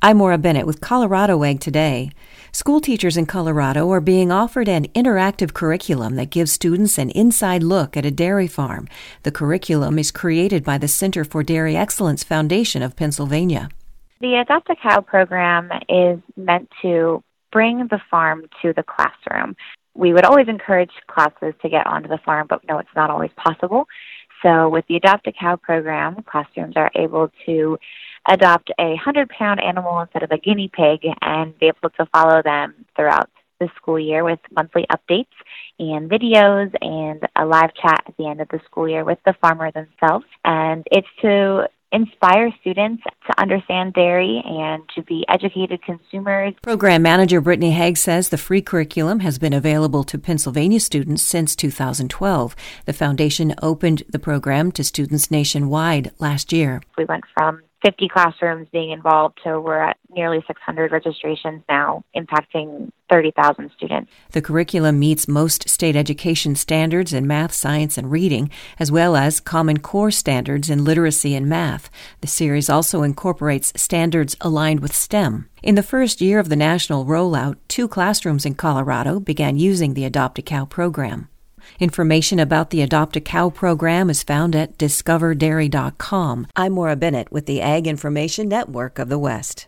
I'm Maura Bennett with Colorado Ag Today. School teachers in Colorado are being offered an interactive curriculum that gives students an inside look at a dairy farm. The curriculum is created by the Center for Dairy Excellence Foundation of Pennsylvania. The Adopt a Cow program is meant to bring the farm to the classroom. We would always encourage classes to get onto the farm, but no, it's not always possible. So with the Adopt a Cow program, classrooms are able to adopt a 100-pound animal instead of a guinea pig and be able to follow them throughout the school year with monthly updates and videos and a live chat at the end of the school year with the farmer themselves. And it's to inspire students to understand dairy and to be educated consumers. Program Manager Brittany Haig says the free curriculum has been available to Pennsylvania students since 2012. The foundation opened the program to students nationwide last year. We went from 50 classrooms being involved to we're at nearly 600 registrations now, impacting 30,000 students. The curriculum meets most state education standards in math, science, and reading, as well as Common Core standards in literacy and math. The series also incorporates standards aligned with STEM. In the first year of the national rollout, 2 classrooms in Colorado began using the Adopt a Cow program. Information about the Adopt a Cow program is found at discoverdairy.com. I'm Maura Bennett with the Ag Information Network of the West.